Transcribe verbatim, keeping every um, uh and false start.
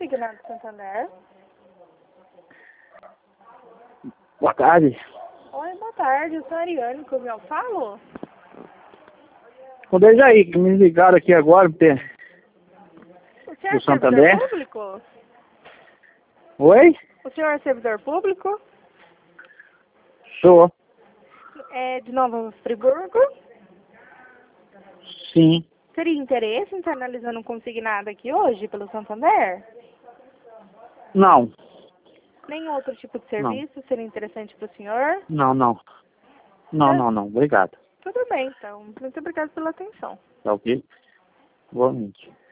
consignado Santander. Boa tarde. Oi, boa tarde. Eu sou a Ariane, como eu falo? Ô, Dejaí, que me ligaram aqui agora, porque... O senhor é Do servidor Santander? público? Oi? O senhor é servidor público? Sou. É de Nova Friburgo? Sim. Teria interesse em estar analisando um consignado aqui hoje pelo Santander? Não. Nenhum outro tipo de Não. serviço seria interessante para o senhor? Não, não. Não, Tá- não, não. Obrigado. Tudo bem, então. Muito obrigada pela atenção. Tá ok? Boa noite.